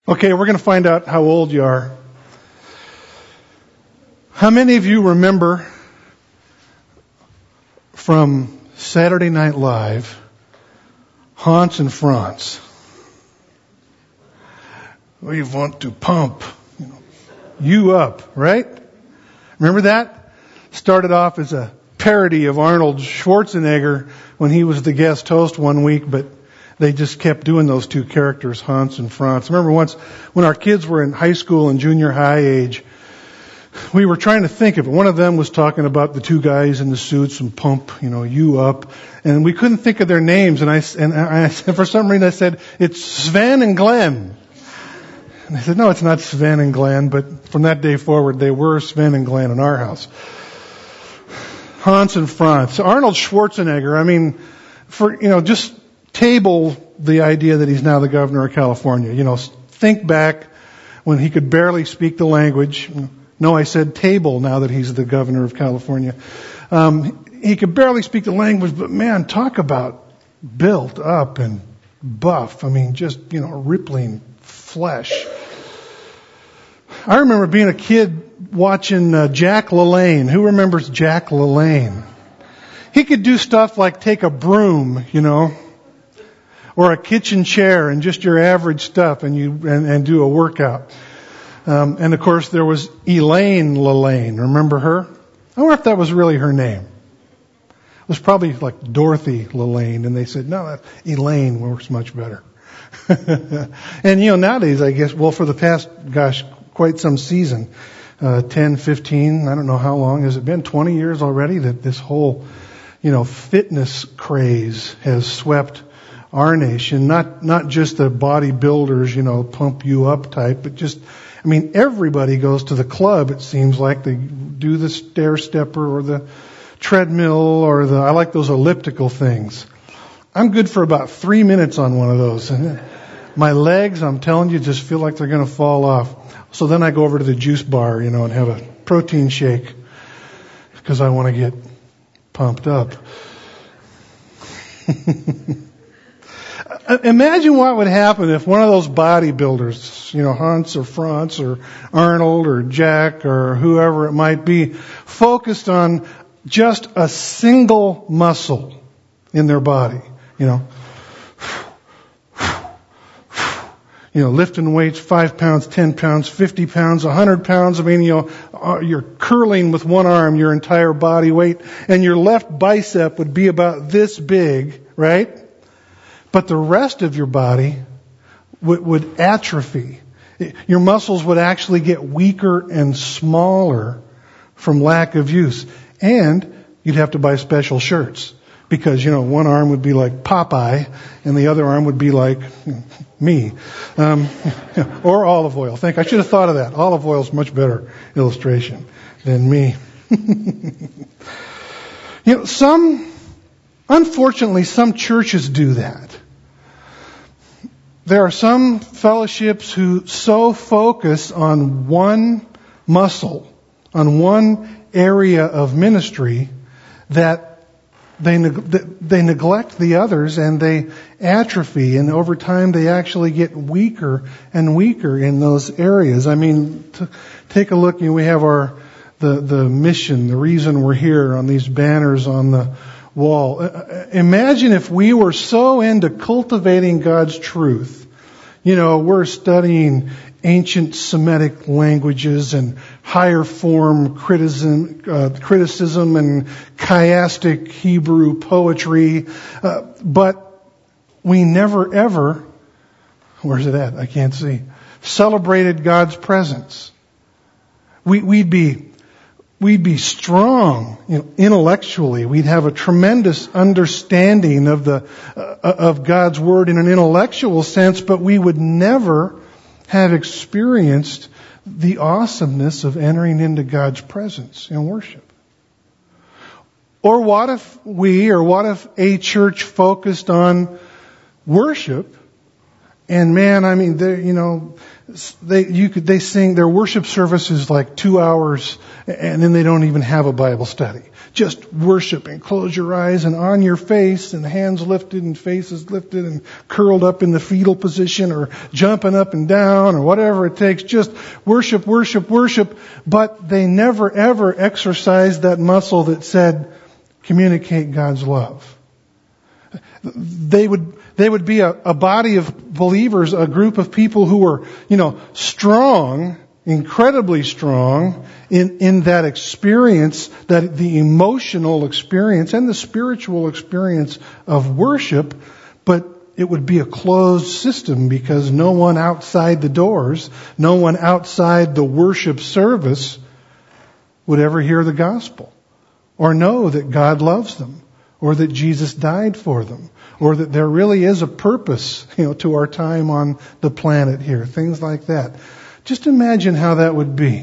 Okay, we're going to find out how old you are. How many of you remember from Saturday Night Live, Hans and Franz? We want to pump you up, right? Remember that? Started off as a parody of Arnold Schwarzenegger when he was the guest host one week, but they just kept doing those two characters, Hans and Franz. I remember once when our kids were in high school and junior high age, we were trying to think of it. One of them was talking about the two guys in the suits and pump, you up. And we couldn't think of their names. And I said, for some reason I said, it's Sven and Glenn. And I said, no, it's not Sven and Glenn. But from that day forward, they were Sven and Glenn in our house. Hans and Franz. Arnold Schwarzenegger, just table the idea that he's now the governor of California. Think back when he could barely speak the language. No, I said table now that he's the governor of California. He could barely speak the language, but man, talk about built up and buff. Rippling flesh. I remember being a kid watching Jack LaLanne. Who remembers Jack LaLanne? He could do stuff like take a broom, or a kitchen chair and just your average stuff and do a workout. And of course there was Elaine LaLanne. Remember her? I wonder if that was really her name. It was probably like Dorothy LaLanne, and they said, no, that Elaine works much better. And nowadays I guess, for the past, quite some season, 10, 15, I don't know how long has it been, 20 years already that this whole, fitness craze has swept our nation, not just the bodybuilders, pump you up type, but just, everybody goes to the club, it seems like. They do the stair stepper or the treadmill or I like those elliptical things. I'm good for about 3 minutes on one of those. And my legs, I'm telling you, just feel like they're going to fall off. So then I go over to the juice bar, and have a protein shake because I want to get pumped up. Imagine what would happen if one of those bodybuilders, Hans or Franz or Arnold or Jack or whoever it might be, focused on just a single muscle in their body, lifting weights, 5 pounds, 10 pounds, 50 pounds, 100 pounds. You're curling with one arm your entire body weight, and your left bicep would be about this big, right? But the rest of your body would atrophy. Your muscles would actually get weaker and smaller from lack of use. And you'd have to buy special shirts because, one arm would be like Popeye and the other arm would be like me. Or olive oil. I should have thought of that. Olive oil is much better illustration than me. Unfortunately, some churches do that. There are some fellowships who so focus on one muscle, on one area of ministry, that they neglect the others and they atrophy, and over time they actually get weaker and weaker in those areas. Take a look. We have the mission, the reason we're here on these banners on the wall. Imagine if we were so into cultivating God's truth. We're studying ancient Semitic languages and higher form criticism and chiastic Hebrew poetry, but we never ever, where's it at? I can't see, celebrated God's presence. We'd be strong, intellectually. We'd have a tremendous understanding of God's Word in an intellectual sense, but we would never have experienced the awesomeness of entering into God's presence in worship. Or what if a church focused on worship, and They sing their worship service is like 2 hours, and then they don't even have a Bible study. Just worshiping. Close your eyes and on your face, and hands lifted and faces lifted and curled up in the fetal position, or jumping up and down, or whatever it takes. Just worship, worship, worship. But they never ever exercised that muscle that said, communicate God's love. They would be a body of believers, a group of people who were, strong, incredibly strong in that experience, that the emotional experience and the spiritual experience of worship, but it would be a closed system because no one outside the doors, no one outside the worship service would ever hear the gospel or know that God loves them, or that Jesus died for them, or that there really is a purpose, to our time on the planet here. Things like that. Just imagine how that would be.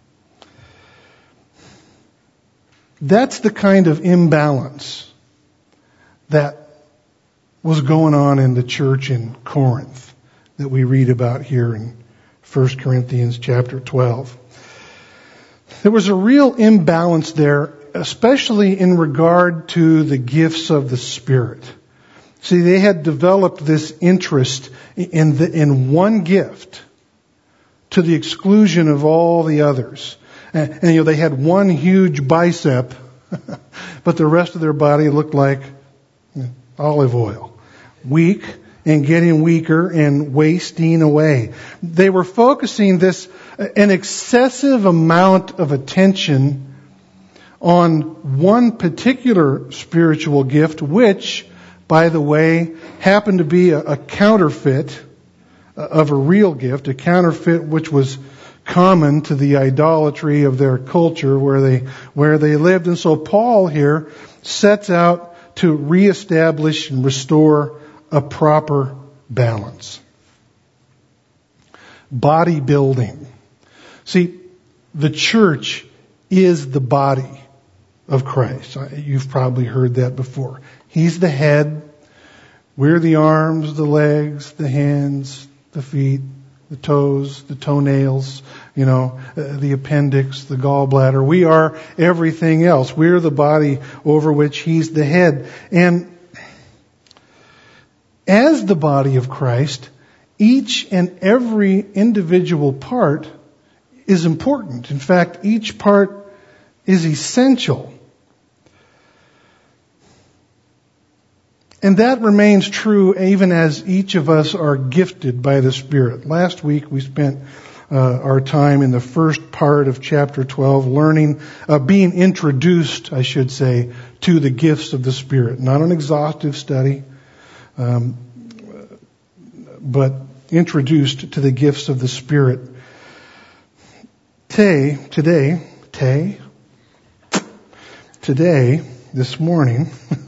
That's the kind of imbalance that was going on in the church in Corinth that we read about here in 1 Corinthians chapter 12. There was a real imbalance there, especially in regard to the gifts of the Spirit. See, they had developed this interest in one gift to the exclusion of all the others. And they had one huge bicep, but the rest of their body looked like olive oil. Weak and getting weaker and wasting away. They were focusing an excessive amount of attention on one particular spiritual gift, which, by the way, happened to be a counterfeit of a real gift, a counterfeit which was common to the idolatry of their culture where they lived. And so Paul here sets out to reestablish and restore a proper balance. Bodybuilding. See, the church is the body of Christ. You've probably heard that before. He's the head. We're the arms, the legs, the hands, the feet, the toes, the toenails, the appendix, the gallbladder. We are everything else. We're the body over which He's the head. And as the body of Christ, each and every individual part is important. In fact, each part is essential. And that remains true even as each of us are gifted by the Spirit. Last week we spent our time in the first part of chapter 12 learning, being introduced, I should say, to the gifts of the Spirit. Not an exhaustive study, but introduced to the gifts of the Spirit. Today, this morning,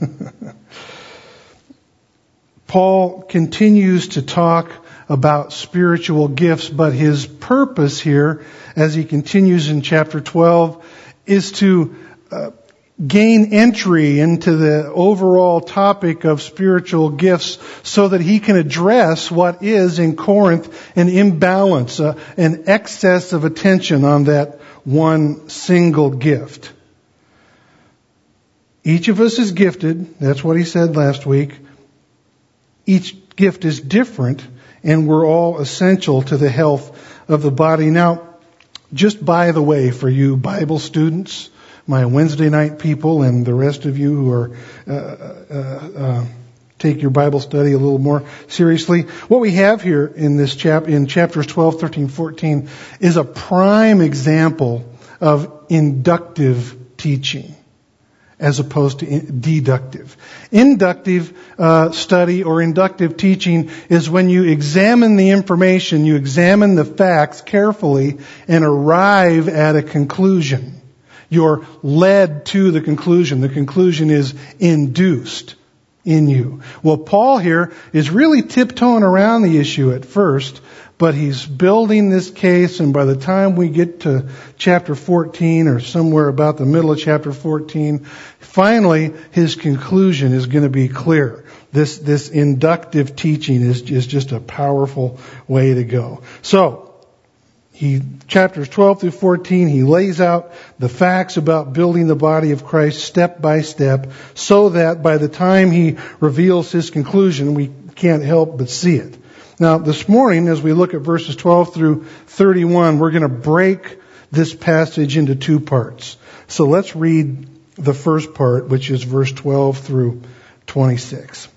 Paul continues to talk about spiritual gifts, but his purpose here, as he continues in chapter 12, is to gain entry into the overall topic of spiritual gifts so that he can address what is in Corinth an imbalance, an excess of attention on that one single gift. Each of us is gifted. That's what he said last week. Each gift is different, and we're all essential to the health of the body. Now, just by the way, for you Bible students, my Wednesday night people, and the rest of you who are take your Bible study a little more seriously, what we have here in this in chapters 12, 13, 14, is a prime example of inductive teaching, as opposed to deductive. Inductive study or inductive teaching is when you examine the information, you examine the facts carefully and arrive at a conclusion. You're led to the conclusion. The conclusion is induced in you. Well, Paul here is really tiptoeing around the issue at first, but he's building this case, and by the time we get to chapter 14 or somewhere about the middle of chapter 14, finally his conclusion is going to be clear. This inductive teaching is just a powerful way to go. So, Chapters 12 through 14, he lays out the facts about building the body of Christ step by step, so that by the time he reveals his conclusion, we can't help but see it. Now, this morning, as we look at verses 12 through 31, we're going to break this passage into two parts. So let's read the first part, which is verse 12 through 26.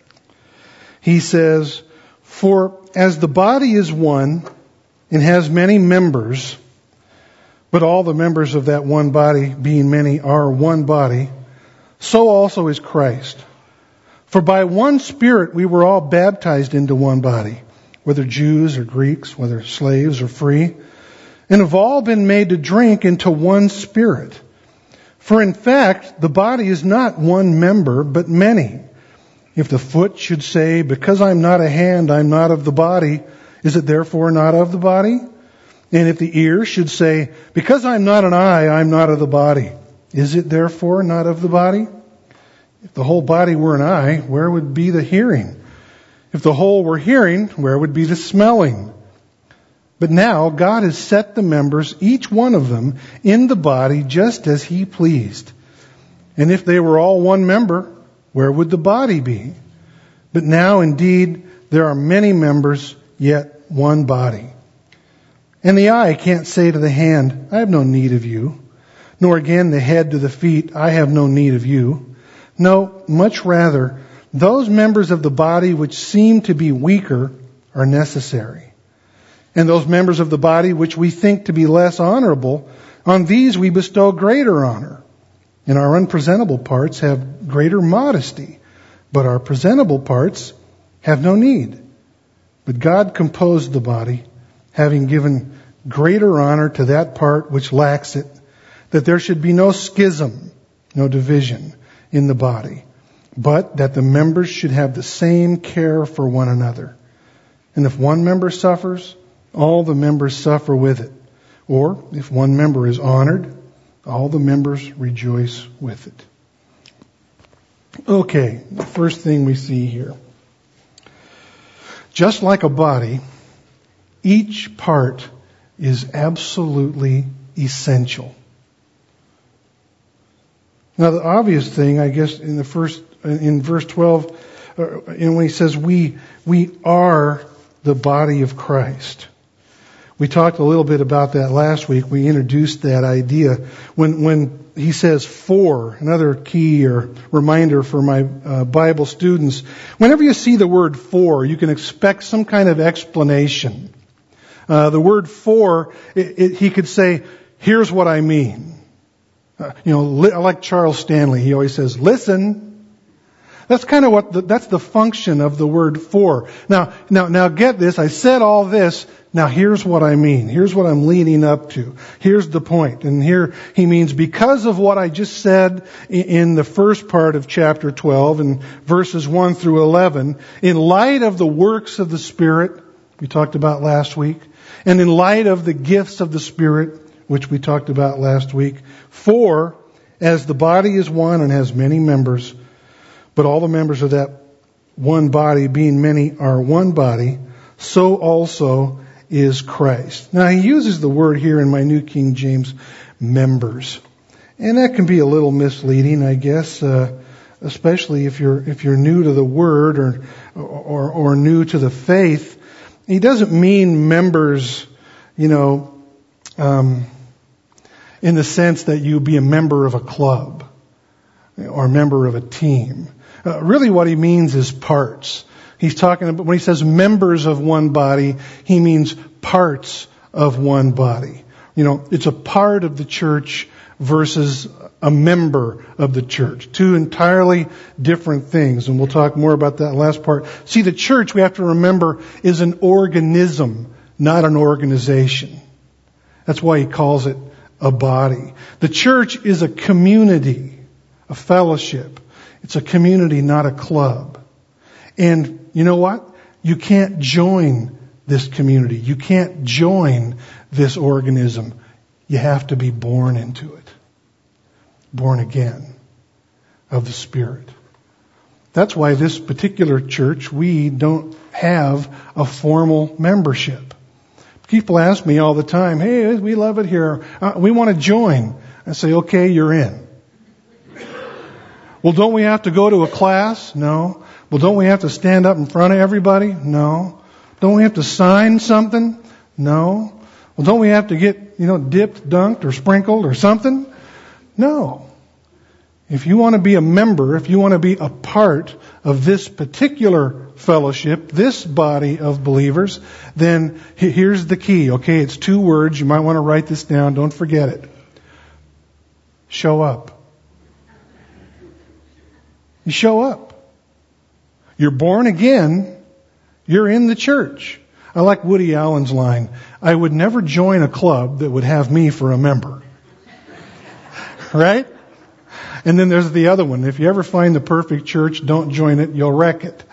He says, "For as the body is one and has many members, but all the members of that one body, being many, are one body, so also is Christ. For by one Spirit we were all baptized into one body, whether Jews or Greeks, whether slaves or free, and have all been made to drink into one Spirit. For in fact, the body is not one member, but many. If the foot should say, 'Because I'm not a hand, I'm not of the body,' is it therefore not of the body? And if the ear should say, 'Because I'm not an eye, I'm not of the body,' is it therefore not of the body? If the whole body were an eye, where would be the hearing? If the whole were hearing, where would be the smelling? But now God has set the members, each one of them, in the body just as He pleased. And if they were all one member, where would the body be? But now indeed there are many members, yet one body. And the eye can't say to the hand, 'I have no need of you,' nor again the head to the feet, 'I have no need of you.' No, much rather, those members of the body which seem to be weaker are necessary. And those members of the body which we think to be less honorable, on these we bestow greater honor. And our unpresentable parts have greater modesty, but our presentable parts have no need. But God composed the body, having given greater honor to that part which lacks it, that there should be no schism, no division in the body, but that the members should have the same care for one another. And if one member suffers, all the members suffer with it. Or if one member is honored, all the members rejoice with it." Okay, the first thing we see here. Just like a body, each part is absolutely essential. Now, the obvious thing, I guess, in verse 12, when he says we are the body of Christ. We talked a little bit about that last week. We introduced that idea. When he says "for," another key or reminder for my Bible students, whenever you see the word "for," you can expect some kind of explanation. The word "for," he could say, "Here's what I mean." Like Charles Stanley, he always says, "Listen." That's kind of that's the function of the word "for." Now get this, I said all this, now here's what I mean. Here's what I'm leading up to. Here's the point. And here he means because of what I just said in the first part of chapter 12 and verses 1 through 11, in light of the works of the Spirit, we talked about last week, and in light of the gifts of the Spirit, which we talked about last week, for as the body is one and has many members, but all the members of that one body, being many, are one body, so also is Christ. Now, he uses the word here in my New King James, members. And that can be a little misleading, I guess, especially if you're new to the word or new to the faith. He doesn't mean members, in the sense that you be a member of a club or a member of a team. Really what he means is parts. He's talking about, when he says members of one body, he means parts of one body. It's a part of the church versus a member of the church. Two entirely different things. And we'll talk more about that last part. See, the church, we have to remember, is an organism, not an organization. That's why he calls it a body. The church is a community, a fellowship. It's a community, not a club. And you know what? You can't join this community. You can't join this organism. You have to be born into it. Born again of the Spirit. That's why this particular church, we don't have a formal membership. People ask me all the time, hey, we love it here. We want to join. I say, okay, you're in. Well, don't we have to go to a class? No. Well, don't we have to stand up in front of everybody? No. Don't we have to sign something? No. Well, don't we have to get, dipped, dunked, or sprinkled or something? No. If you want to be a member, if you want to be a part of this particular fellowship, this body of believers, then here's the key, okay? It's 2 words. You might want to write this down. Don't forget it. Show up. You show up. You're born again. You're in the church. I like Woody Allen's line, I would never join a club that would have me for a member. Right? And then there's the other one. If you ever find the perfect church, don't join it. You'll wreck it.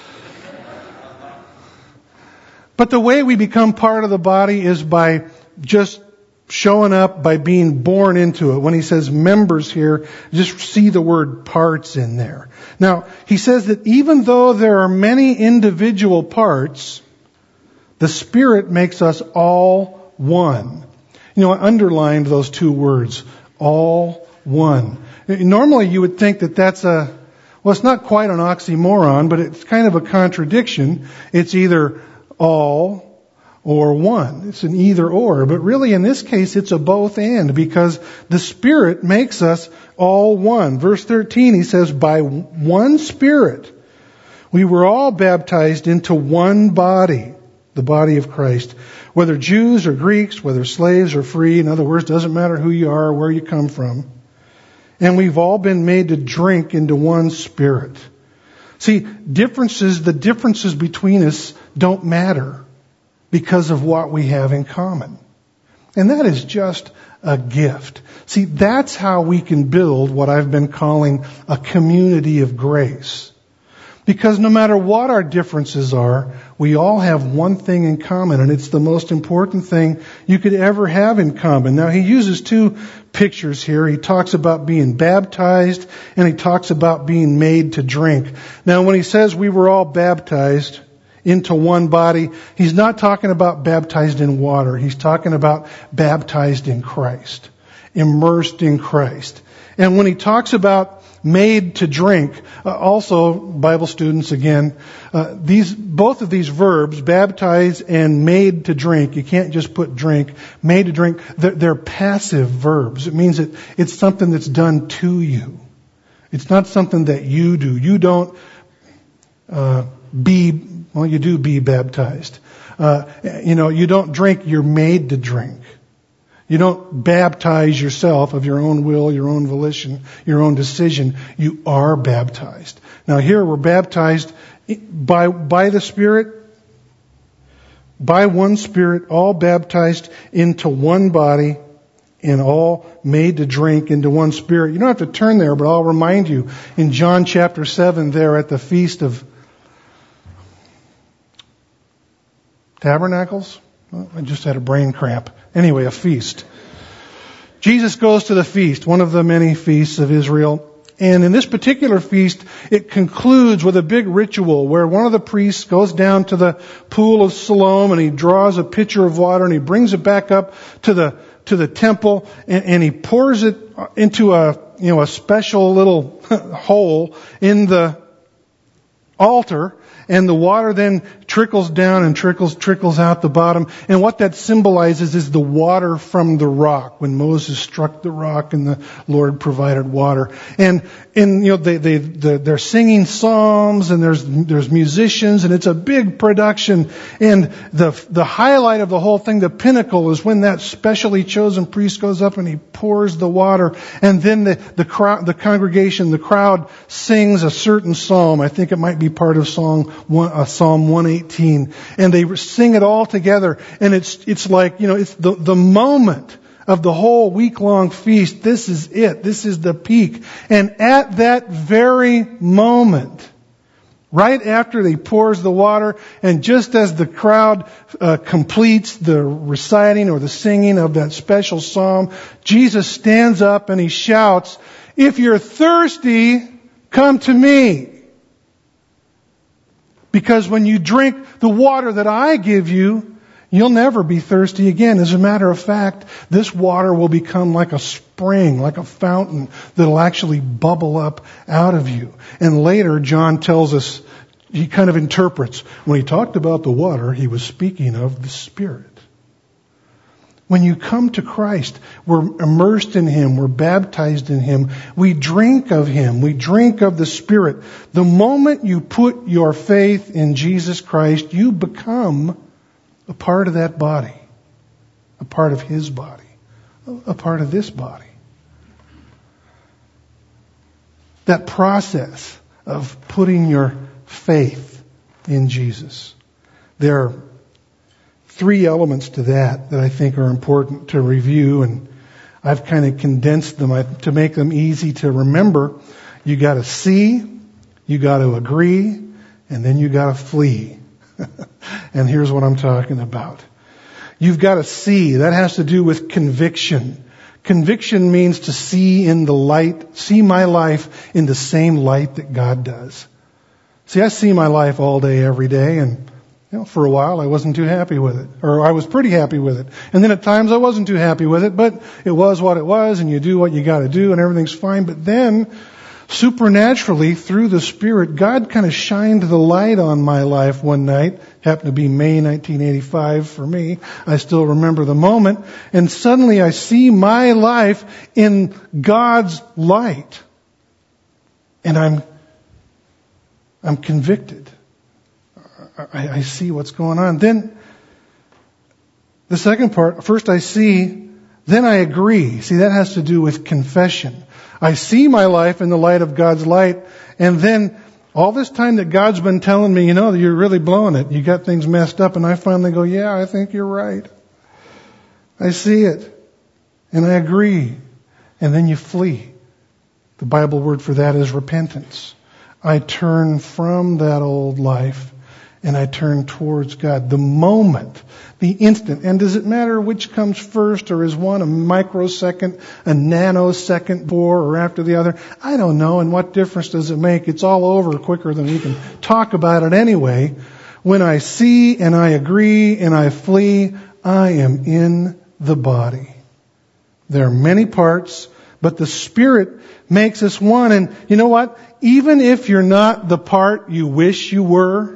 But the way we become part of the body is by just showing up, by being born into it. When he says members here, just see the word parts in there. Now, he says that even though there are many individual parts, the Spirit makes us all one. I underlined those 2 words, all one. Normally you would think that that's it's not quite an oxymoron, but it's kind of a contradiction. It's either all or one. It's an either or. But really in this case it's a both and, because the Spirit makes us all one. Verse 13, he says, by one Spirit we were all baptized into one body, the body of Christ. Whether Jews or Greeks, whether slaves or free, in other words, doesn't matter who you are or where you come from. And we've all been made to drink into one Spirit. See, the differences between us don't matter because of what we have in common. And that is just a gift. See, that's how we can build what I've been calling a community of grace. Because no matter what our differences are, we all have one thing in common, and it's the most important thing you could ever have in common. Now, he uses 2 pictures here. He talks about being baptized, and he talks about being made to drink. Now, when he says we were all baptized into one body, he's not talking about baptized in water. He's talking about baptized in Christ, immersed in Christ. And when he talks about made to drink, also Bible students again, both of these verbs, baptize and made to drink, you can't just put drink, made to drink, they're passive verbs. It means that it's something that's done to you. It's not something that you do. You don't you do be baptized. You don't drink, you're made to drink. You don't baptize yourself of your own will, your own volition, your own decision. You are baptized. Now here we're baptized by the Spirit, by one Spirit, all baptized into one body, and all made to drink into one Spirit. You don't have to turn there, but I'll remind you, in John chapter 7 there at the Feast of Tabernacles? Well, I just had a brain cramp. Anyway, a feast. Jesus goes to the feast, one of the many feasts of Israel. And in this particular feast, it concludes with a big ritual where one of the priests goes down to the pool of Siloam and he draws a pitcher of water and he brings it back up to the temple and he pours it into a special little hole in the altar. And the water then trickles down and trickles out the bottom. And what that symbolizes is the water from the rock. When Moses struck the rock and the Lord provided water. And they're singing psalms and there's musicians and it's a big production. And the highlight of the whole thing, the pinnacle, is when that specially chosen priest goes up and he pours the water. And then the congregation, the crowd sings a certain psalm. I think it might be part of Psalm 118, and they sing it all together, and it's like, it's the moment of the whole week-long feast. This is it. This is the peak. And at that very moment, right after he pours the water, and just as the crowd completes the reciting or the singing of that special psalm, Jesus stands up and he shouts, "If you're thirsty, come to me. Because when you drink the water that I give you, You'll never be thirsty again. As a matter of fact, this water will become like a spring, like a fountain that'll actually bubble up out of you. And later, John tells us, he kind of interprets, when he talked about the water, he was speaking of the Spirit. When you come to Christ, we're immersed in Him, we're baptized in Him, we drink of Him, we drink of the Spirit. The moment you put your faith in Jesus Christ, you become a part of that body, a part of His body, a part of this body. That process of putting your faith in Jesus. There are 3 elements to that I think are important to review, and I've kind of condensed them to make them easy to remember. You got to see, you got to agree, and then you got to flee. And here's what I'm talking about. You've got to see. That has to do with conviction. Conviction means to see in the light, see my life in the same light that God does. See, I see my life all day, every day, and for a while I wasn't too happy with it. Or I was pretty happy with it. And then at times I wasn't too happy with it, but it was what it was, and you do what you got to do, and everything's fine. But then, supernaturally, through the Spirit, God kind of shined the light on my life one night. Happened to be May 1985 for me. I still remember the moment. And suddenly I see my life in God's light. And I'm convicted. I see what's going on. Then, the second part, first I see, then I agree. See, that has to do with confession. I see my life in the light of God's light, and then all this time that God's been telling me, you're really blowing it. You got things messed up, and I finally go, yeah, I think you're right. I see it, and I agree. And then you flee. The Bible word for that is repentance. I turn from that old life, and I turn towards God. The moment, the instant. And does it matter which comes first, or is one a microsecond, a nanosecond before or after the other? I don't know. And what difference does it make? It's all over quicker than we can talk about it anyway. When I see and I agree and I flee, I am in the body. There are many parts, but the Spirit makes us one. And you know what? Even if you're not the part you wish you were,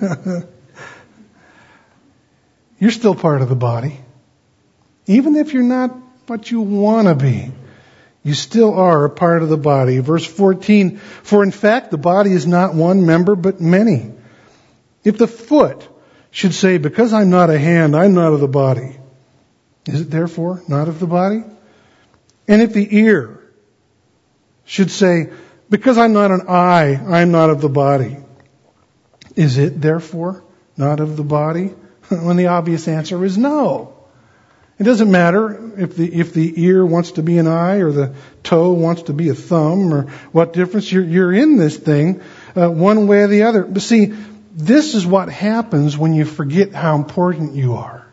you're still part of the body. Even if you're not what you want to be, you still are a part of the body. Verse 14, for in fact the body is not one member but many. If the foot should say, because I'm not a hand, I'm not of the body, is it therefore not of the body? And if the ear should say, because I'm not an eye, I'm not of the body, is it therefore not of the body? When the obvious answer is no. It doesn't matter if the ear wants to be an eye or the toe wants to be a thumb, or what difference. You're in this thing one way or the other. But see, this is what happens when you forget how important you are.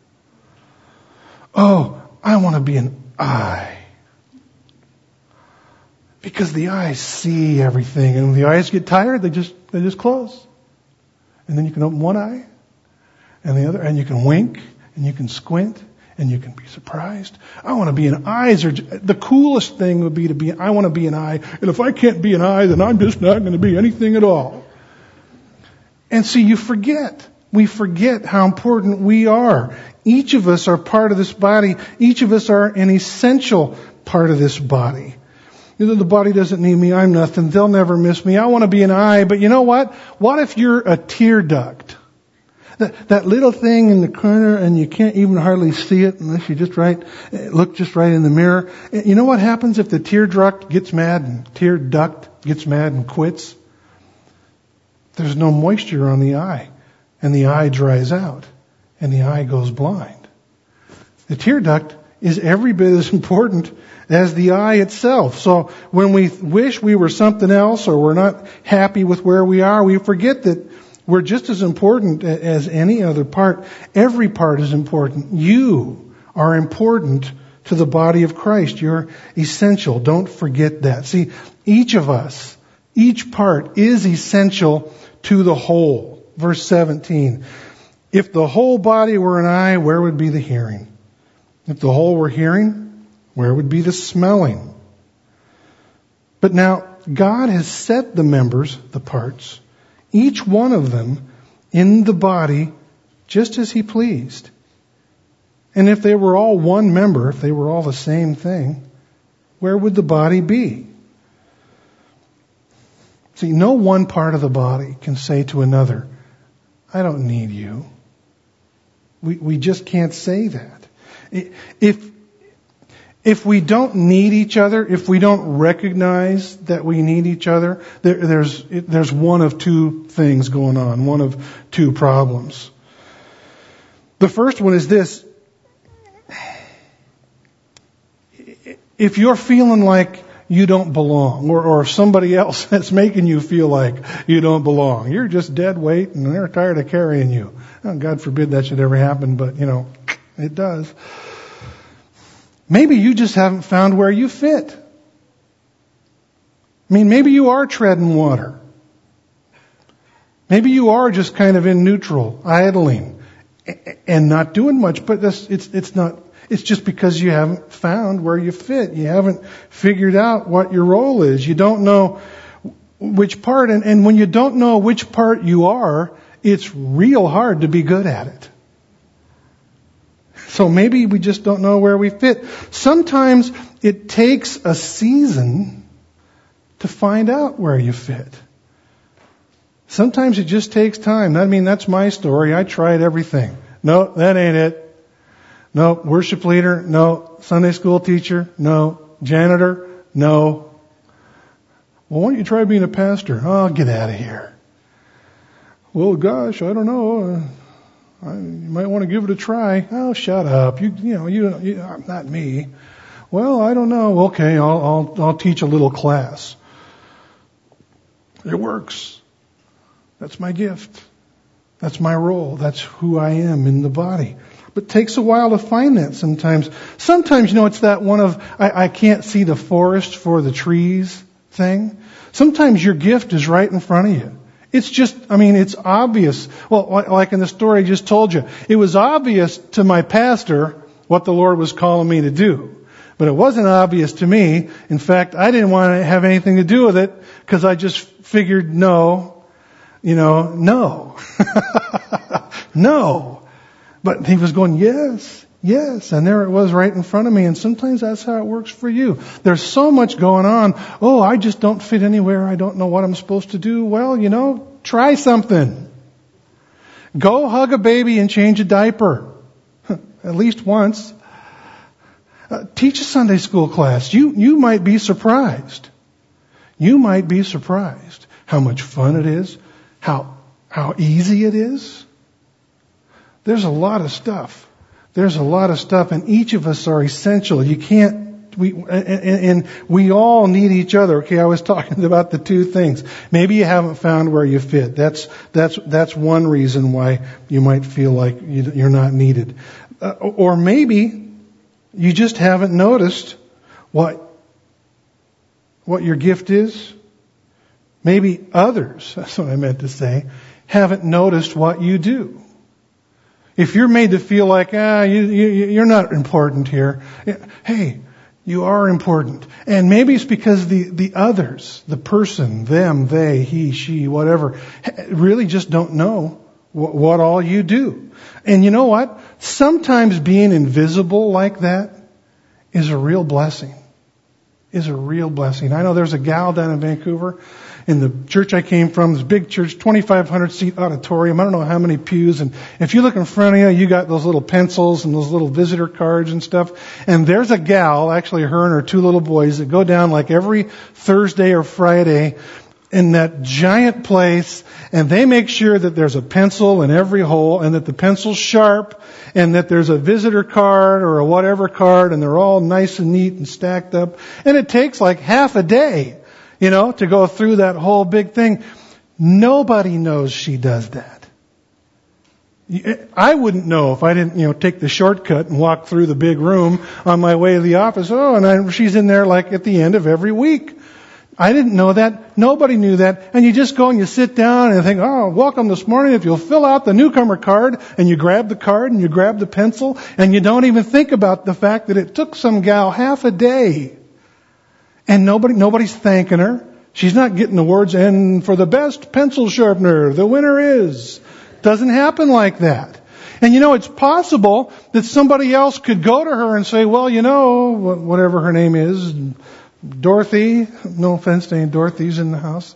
Oh, I want to be an eye. Because the eyes see everything, and when the eyes get tired, they just close. And then you can open one eye and the other, and you can wink and you can squint and you can be surprised. I want to be an eye. The coolest thing would be I want to be an eye. And if I can't be an eye, then I'm just not going to be anything at all. And see, you forget. We forget how important we are. Each of us are part of this body. Each of us are an essential part of this body. The body doesn't need me. I'm nothing. They'll never miss me. I want to be an eye. But you know what? What if you're a tear duct? That little thing in the corner, and you can't even hardly see it unless you look just right in the mirror. You know what happens if the tear duct gets mad and quits? There's no moisture on the eye, and the eye dries out, and the eye goes blind. The tear duct is every bit as important as the eye itself. So when we wish we were something else, or we're not happy with where we are, we forget that we're just as important as any other part. Every part is important. You are important to the body of Christ. You're essential. Don't forget that. See, each of us, each part is essential to the whole. Verse 17. If the whole body were an eye, where would be the hearing? If the whole were hearing, where would be the smelling? But now, God has set the members, the parts, each one of them in the body just as He pleased. And if they were all one member, if they were all the same thing, where would the body be? See, no one part of the body can say to another, I don't need you. We just can't say that. If we don't need each other, if we don't recognize that we need each other, there's one of two things going on, one of two problems. The first one is this. If you're feeling like you don't belong, or somebody else that's making you feel like you don't belong, you're just dead weight and they're tired of carrying you. Oh, God forbid that should ever happen, but it does. Maybe you just haven't found where you fit. Maybe you are treading water. Maybe you are just kind of in neutral, idling, and not doing much, but it's just because you haven't found where you fit. You haven't figured out what your role is. You don't know which part, and when you don't know which part you are, it's real hard to be good at it. So maybe we just don't know where we fit. Sometimes it takes a season to find out where you fit. Sometimes it just takes time. That's my story. I tried everything. No, that ain't it. No, worship leader. No, Sunday school teacher. No, janitor. No. Well, why don't you try being a pastor? Oh, get out of here. Well, gosh, I don't know. You might want to give it a try. Oh, shut up. You not me. Well, I don't know. Okay, I'll teach a little class. It works. That's my gift. That's my role. That's who I am in the body. But it takes a while to find that sometimes. Sometimes, it's that one of, I can't see the forest for the trees thing. Sometimes your gift is right in front of you. It's just, it's obvious. Well, like in the story I just told you, it was obvious to my pastor what the Lord was calling me to do. But it wasn't obvious to me. In fact, I didn't want to have anything to do with it because I just figured no. No. But he was going, yes. And there it was right in front of me. And sometimes that's how it works for you. There's so much going on. Oh, I just don't fit anywhere. I don't know what I'm supposed to do. Well, try something. Go hug a baby and change a diaper. At least once. Teach a Sunday school class. You might be surprised. You might be surprised how much fun it is. How easy it is. There's a lot of stuff. And each of us are essential. We all need each other. Okay, I was talking about the two things. Maybe you haven't found where you fit. That's one reason why you might feel like you're not needed. Or maybe you just haven't noticed what your gift is. Maybe others, that's what I meant to say, haven't noticed what you do. If you're made to feel like, you're not important here. Hey, you are important. And maybe it's because the others, the person, them, they, he, she, whatever, really just don't know what all you do. And you know what? Sometimes being invisible like that is a real blessing. I know there's a gal down in Vancouver in the church I came from, this big church, 2,500 seat auditorium. I don't know how many pews. And if you look in front of you, you got those little pencils and those little visitor cards and stuff. And there's a gal, actually her and her two little boys, that go down like every Thursday or Friday in that giant place, and they make sure that there's a pencil in every hole and that the pencil's sharp and that there's a visitor card or a whatever card, and they're all nice and neat and stacked up. And it takes like half a day, to go through that whole big thing. Nobody knows she does that. I wouldn't know if I didn't, take the shortcut and walk through the big room on my way to the office. Oh, and she's in there like at the end of every week. I didn't know that. Nobody knew that. And you just go and you sit down and think, oh, welcome this morning. If you'll fill out the newcomer card, and you grab the card and you grab the pencil, and you don't even think about the fact that it took some gal half a day. And nobody's thanking her. She's not getting the words, and for the best pencil sharpener, the winner is. Doesn't happen like that. And it's possible that somebody else could go to her and say, well, whatever her name is, Dorothy, no offense to any Dorothy's in the house.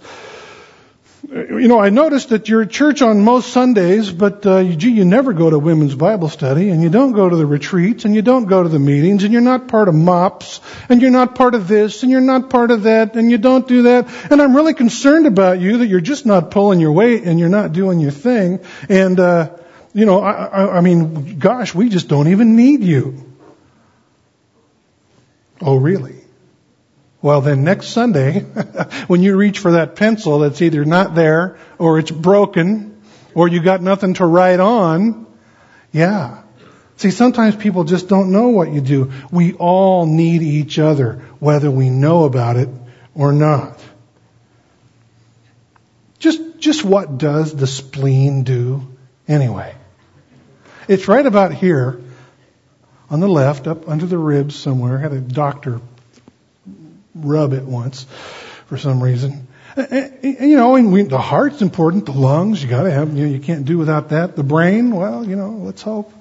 I noticed that you're at church on most Sundays, but you never go to women's Bible study, and you don't go to the retreats, and you don't go to the meetings, and you're not part of MOPS, and you're not part of this, and you're not part of that, and you don't do that. And I'm really concerned about you that you're just not pulling your weight, and you're not doing your thing. And, gosh, we just don't even need you. Oh, really? Well, then next Sunday, when you reach for that pencil that's either not there, or it's broken, or you got nothing to write on, yeah. See, sometimes people just don't know what you do. We all need each other, whether we know about it or not. Just what does the spleen do anyway? It's right about here on the left, up under the ribs somewhere. I had a doctor rub it once for some reason. And the heart's important, the lungs, you gotta have, you can't do without that. The brain, well, let's hope.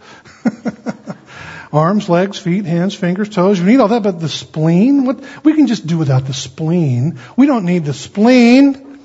Arms, legs, feet, hands, fingers, toes, you need all that, but the spleen, we can just do without the spleen. We don't need the spleen.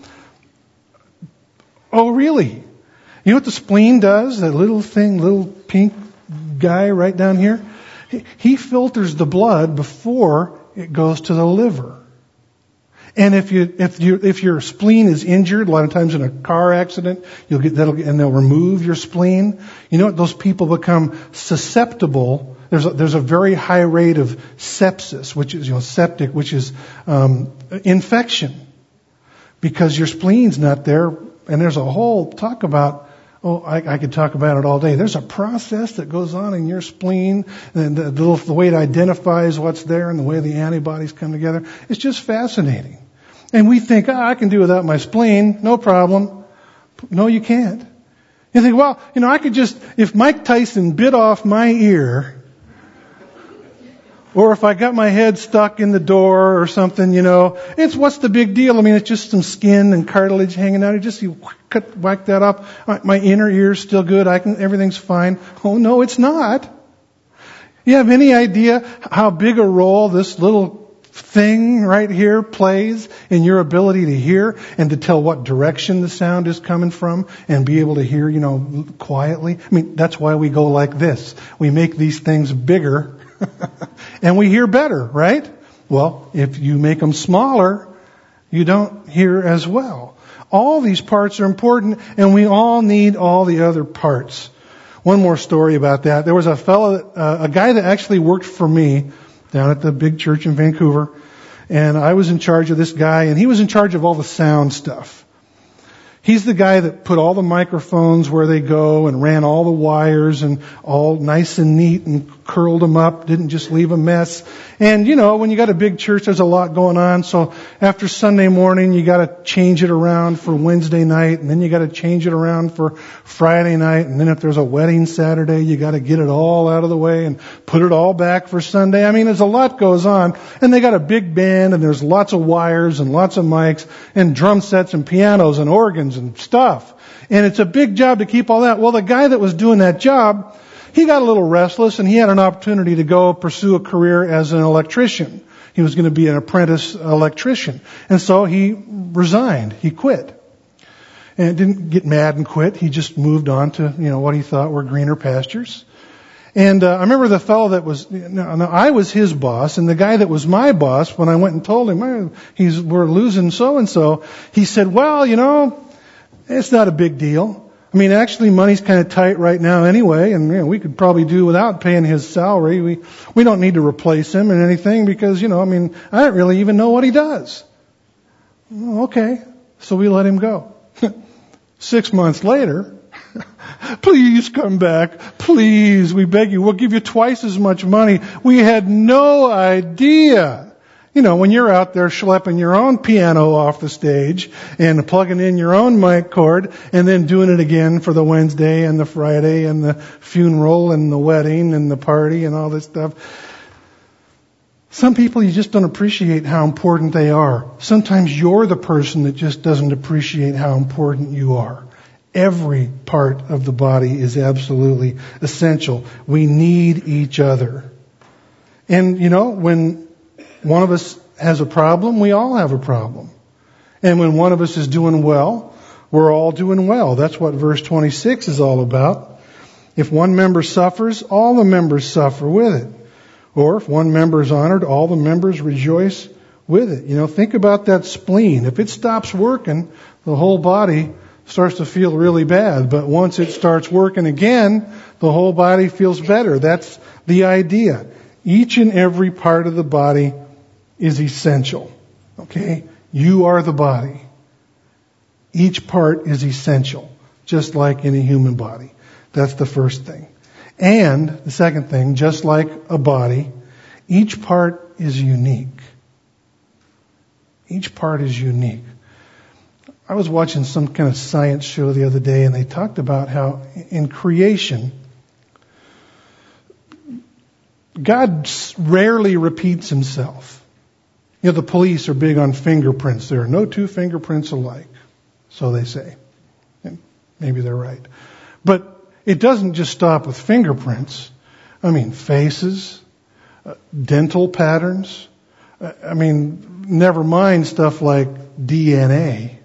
Oh, really? You know what the spleen does? That little thing, little pink guy right down here? He filters the blood before it goes to the liver. And if your spleen is injured, a lot of times in a car accident, and they'll remove your spleen. You know what? Those people become susceptible. There's a very high rate of sepsis, which is, septic, which is, infection. Because your spleen's not there. And there's a whole talk about, I could talk about it all day. There's a process that goes on in your spleen, and the way it identifies what's there and the way the antibodies come together. It's just fascinating. And we think, I can do without my spleen, no problem. No, you can't. You think, well, I could just, if Mike Tyson bit off my ear, or if I got my head stuck in the door or something, what's the big deal? I mean, it's just some skin and cartilage hanging out. You whack that up. My inner ear's still good. Everything's fine. Oh, no, it's not. You have any idea how big a role this little thing right here plays in your ability to hear and to tell what direction the sound is coming from and be able to hear, quietly? I mean, that's why we go like this. We make these things bigger and we hear better, right? Well, if you make them smaller, you don't hear as well. All these parts are important, and we all need all the other parts. One more story about that. There was a guy that actually worked for me down at the big church in Vancouver, and I was in charge of this guy, and he was in charge of all the sound stuff. He's the guy that put all the microphones where they go and ran all the wires and all nice and neat and curled them up, didn't just leave a mess. And, when you got a big church, there's a lot going on. So after Sunday morning, you got to change it around for Wednesday night, and then you got to change it around for Friday night. And then if there's a wedding Saturday, you got to get it all out of the way and put it all back for Sunday. I mean, there's a lot goes on. And they got a big band, and there's lots of wires and lots of mics and drum sets and pianos and organs and stuff. And it's a big job to keep all that. Well, the guy that was doing that job, he got a little restless, and he had an opportunity to go pursue a career as an electrician. He was going to be an apprentice electrician. And so he resigned. He quit. And didn't get mad and quit. He just moved on to, what he thought were greener pastures. And I remember the fellow that was, I was his boss, and the guy that was my boss, when I went and told him, we're losing so-and-so, he said, well, it's not a big deal. I mean, actually, money's kind of tight right now anyway, and we could probably do without paying his salary. We don't need to replace him and anything because, I don't really even know what he does. Okay, so we let him go. 6 months later, please come back. Please, we beg you. We'll give you twice as much money. We had no idea When you're out there schlepping your own piano off the stage and plugging in your own mic cord and then doing it again for the Wednesday and the Friday and the funeral and the wedding and the party and all this stuff. Some people, you just don't appreciate how important they are. Sometimes you're the person that just doesn't appreciate how important you are. Every part of the body is absolutely essential. We need each other. And, when one of us has a problem, we all have a problem. And when one of us is doing well, we're all doing well. That's what verse 26 is all about. If one member suffers, all the members suffer with it. Or if one member is honored, all the members rejoice with it. Think about that spleen. If it stops working, the whole body starts to feel really bad. But once it starts working again, the whole body feels better. That's the idea. Each and every part of the body is essential. Okay? You are the body. Each part is essential, just like in a human body. That's the first thing. And the second thing, just like a body, each part is unique. Each part is unique. I was watching some kind of science show the other day, and they talked about how in creation, God rarely repeats himself. The police are big on fingerprints. There are no two fingerprints alike, so they say. And maybe they're right. But it doesn't just stop with fingerprints. Faces, dental patterns. Never mind stuff like DNA.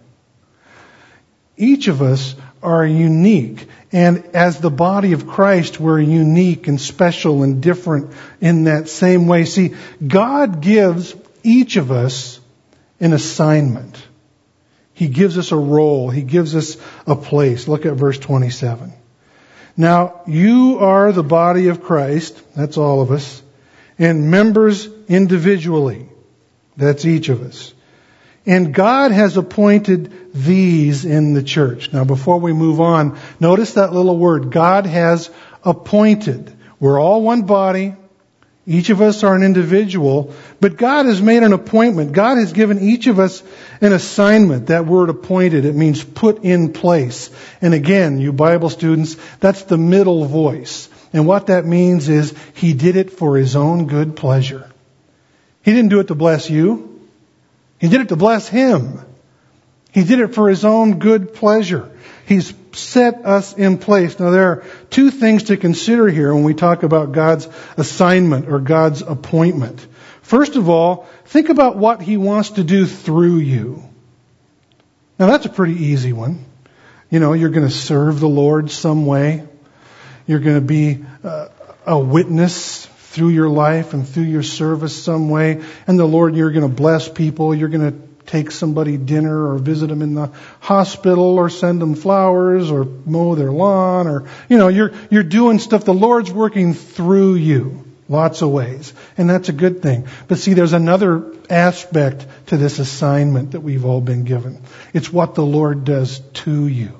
Each of us are unique. And as the body of Christ, we're unique and special and different in that same way. See, God gives each of us an assignment. He gives us a role. He gives us a place. Look at verse 27. Now, you are the body of Christ. That's all of us. And members individually. That's each of us. And God has appointed these in the church. Now, before we move on, notice that little word. God has appointed. We're all one body. Each of us are an individual. But God has made an appointment. God has given each of us an assignment. That word appointed, it means put in place. And again, you Bible students, that's the middle voice. And what that means is He did it for His own good pleasure. He didn't do it to bless you. He did it to bless Him. He did it for His own good pleasure. He's set us in place. Now there are two things to consider here when we talk about God's assignment or God's appointment. First of all, think about what He wants to do through you. Now that's a pretty easy one. You're going to serve the Lord some way. You're going to be a witness through your life and through your service some way. And the Lord, you're going to bless people. You're going to take somebody dinner or visit them in the hospital or send them flowers or mow their lawn or, you're doing stuff. The Lord's working through you lots of ways. And that's a good thing. But see, there's another aspect to this assignment that we've all been given. It's what the Lord does to you.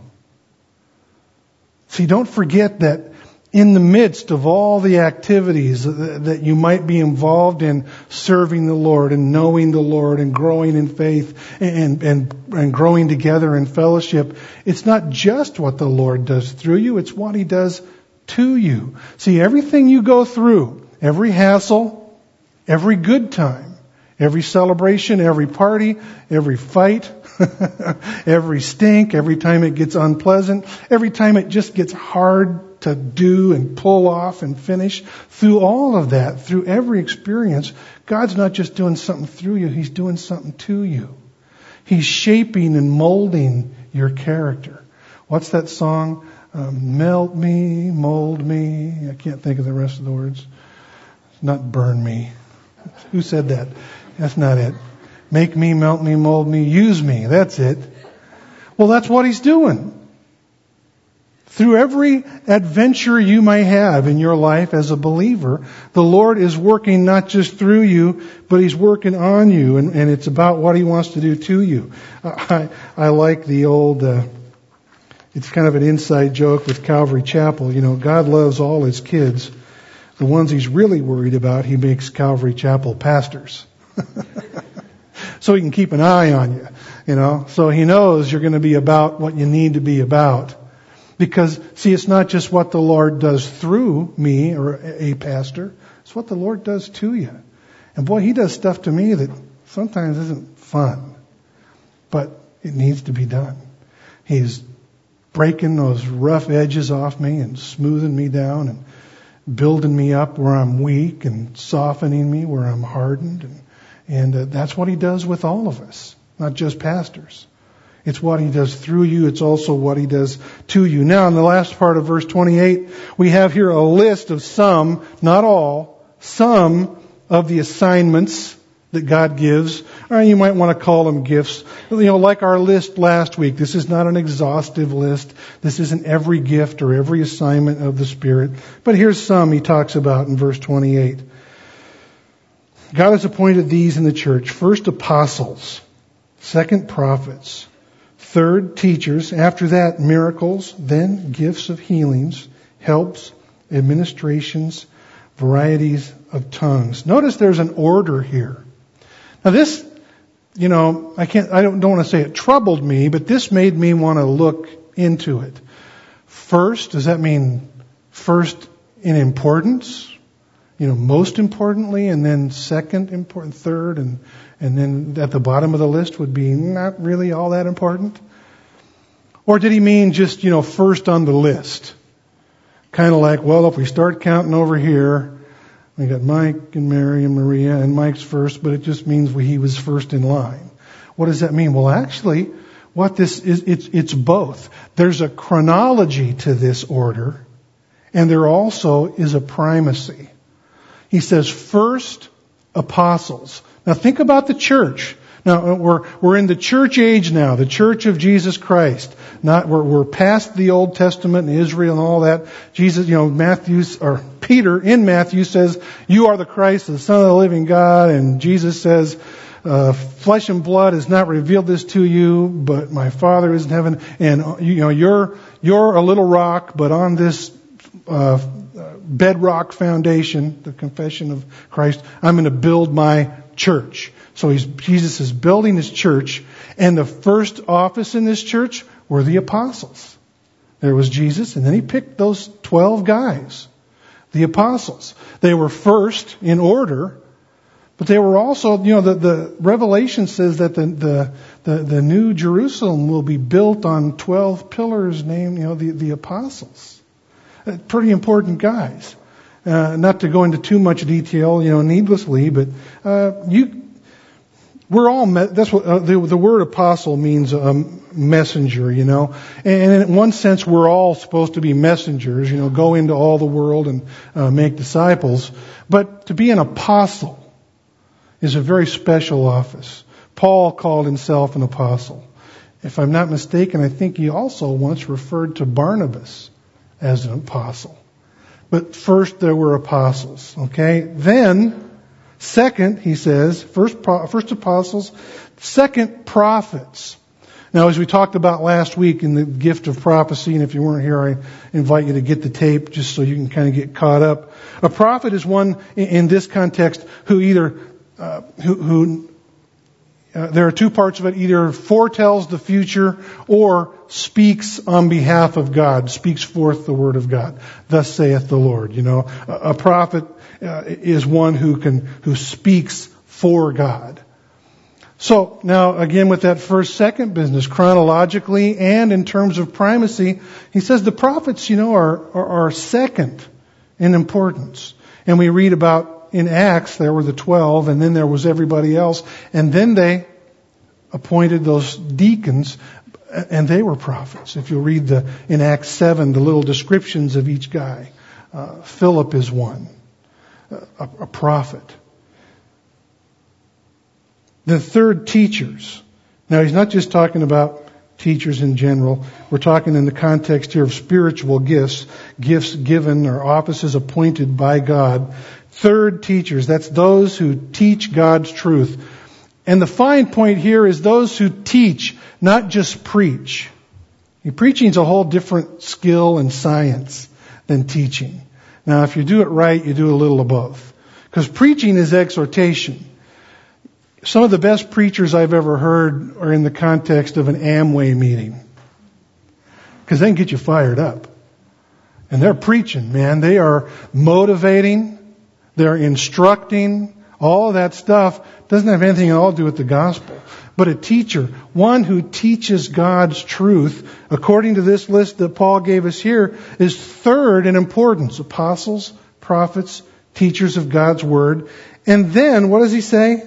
See, don't forget that in the midst of all the activities that you might be involved in serving the Lord and knowing the Lord and growing in faith and growing together in fellowship, it's not just what the Lord does through you, it's what He does to you. See, everything you go through, every hassle, every good time, every celebration, every party, every fight, every stink, every time it gets unpleasant, every time it just gets hard to do and pull off and finish, through all of that, through every experience, God's not just doing something through you, He's doing something to you. He's shaping and molding your character. What's that song? Melt me, mold me. I can't think of the rest of the words. Not burn me. Who said that? That's not it. Make me, melt me, mold me, use me. That's it. Well, that's what He's doing. Through every adventure you may have in your life as a believer, the Lord is working not just through you, but He's working on you, and it's about what He wants to do to you. I like the old, it's kind of an inside joke with Calvary Chapel. God loves all His kids. The ones He's really worried about, He makes Calvary Chapel pastors. So he can keep an eye on you, So he knows you're going to be about what you need to be about. Because, see, it's not just what the Lord does through me or a pastor. It's what the Lord does to you. And boy, he does stuff to me that sometimes isn't fun. But it needs to be done. He's breaking those rough edges off me and smoothing me down and building me up where I'm weak and softening me where I'm hardened. And that's what he does with all of us, not just pastors. It's what he does through you. It's also what he does to you. Now, in the last part of verse 28, we have here a list of some, not all, some of the assignments that God gives. Or you might want to call them gifts. Like our list last week. This is not an exhaustive list. This isn't every gift or every assignment of the Spirit. But here's some he talks about in verse 28. God has appointed these in the church. First, apostles. Second, prophets. Third, teachers. After that, miracles. Then, gifts of healings, helps, administrations, varieties of tongues. Notice there's an order here. Now this, I don't want to say it troubled me, but this made me want to look into it. First, does that mean first in importance? Most importantly, and then second important, third, and then at the bottom of the list would be not really all that important? Or did he mean just, first on the list? Kind of like, well, if we start counting over here, we got Mike and Mary and Maria, and Mike's first, but it just means he was first in line. What does that mean? Well, actually, what this is, it's both. There's a chronology to this order, and there also is a primacy. He says, first, apostles. Now think about the church. Now we're in the church age now, the church of Jesus Christ. We're past the Old Testament and Israel and all that. Jesus, Peter in Matthew says, "You are the Christ, the Son of the living God." And Jesus says, "Flesh and blood has not revealed this to you, but my Father is in heaven." And you're a little rock, but on this bedrock foundation, the confession of Christ, I'm going to build my church. So Jesus is building his church, and the first office in this church were the apostles. There was Jesus, and then he picked those 12 guys, the apostles. They were first in order, but they were also, the Revelation says that the new Jerusalem will be built on 12 pillars named, the apostles. Pretty important guys. Not to go into too much detail, needlessly, but we're all that's what the word apostle means, messenger, and in one sense we're all supposed to be messengers, go into all the world and make disciples. But to be an apostle is a very special office. Paul called himself an apostle. If I'm not mistaken, I think he also once referred to Barnabas as an apostle. But first there were apostles, okay? Then, second, he says, first apostles, second prophets. Now, as we talked about last week in the gift of prophecy, and if you weren't here, I invite you to get the tape just so you can kind of get caught up. A prophet is one, in this context, who either, there are two parts of it, either foretells the future or speaks on behalf of God, speaks forth the word of God. Thus saith the Lord. A prophet is one who speaks for God. So now again with that second business, chronologically and in terms of primacy, he says the prophets, are second in importance. And we read about in Acts, there were the 12, and then there was everybody else. And then they appointed those deacons, and they were prophets. If you read in Acts 7, the little descriptions of each guy. Philip is one, a prophet. The third, teachers. Now, he's not just talking about teachers in general. We're talking in the context here of spiritual gifts given or offices appointed by God. Third, teachers. That's those who teach God's truth. And the fine point here is those who teach, not just preach. Preaching is a whole different skill and science than teaching. Now, if you do it right, you do a little of both. Because preaching is exhortation. Some of the best preachers I've ever heard are in the context of an Amway meeting. Because they can get you fired up. And they're preaching, man. They are motivating. They're instructing. All of that stuff doesn't have anything at all to do with the gospel. But a teacher, one who teaches God's truth, according to this list that Paul gave us here, is third in importance. Apostles, prophets, teachers of God's word. And then, what does he say?